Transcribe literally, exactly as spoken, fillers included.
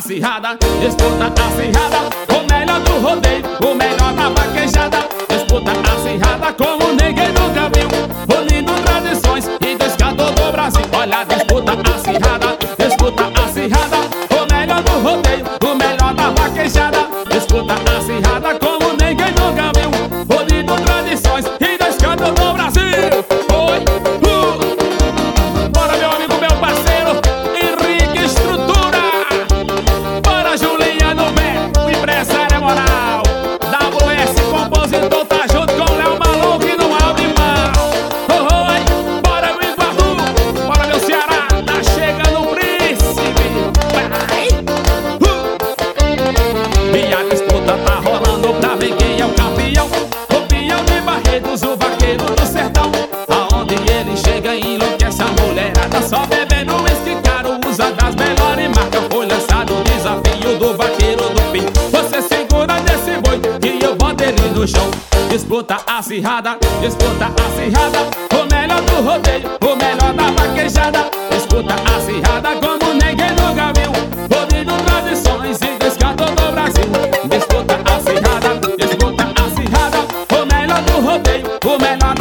acirrada, disputa acirrada, o melhor do rodeio, o melhor da vaquejada. Disputa acirrada como ninguém nunca viu, unindo tradições e descador do Brasil. Olha a disputa acirrada, disputa acirrada, o melhor do rodeio, o melhor da vaquejada. Disputa acirrada como ninguém nunca viu, unindo tradições e descador do Brasil. Oi, uh. Bora meu amigo, meu parceiro Henrique Estrutura. Bora Juliano Beto, o empresário é moral. W S compositor tá junto com Léo Maluco e não abre mão. Oi, bora meu Iguatu, bora meu Ceará, tá chegando o príncipe. Vai, uh. E a disputa tá rolando pra ver quem é o campeão. O peão de Barretos, o vaqueiro do sertão. Aonde ele chega e enlouquece a mulherada, só bebendo uísque caro, usa das melhores marcas. Foi lançado o desafio do vaqueiro do fim. Você segura desse boi e eu boto ele no chão. Disputa acirrada, disputa acirrada, o melhor do rodeio, o melhor da vaquejada. Disputa acirrada como ninguém nunca viu, ouvindo tradições e descanto do Brasil. Disputa acirrada, disputa acirrada, o melhor do rodeio, o melhor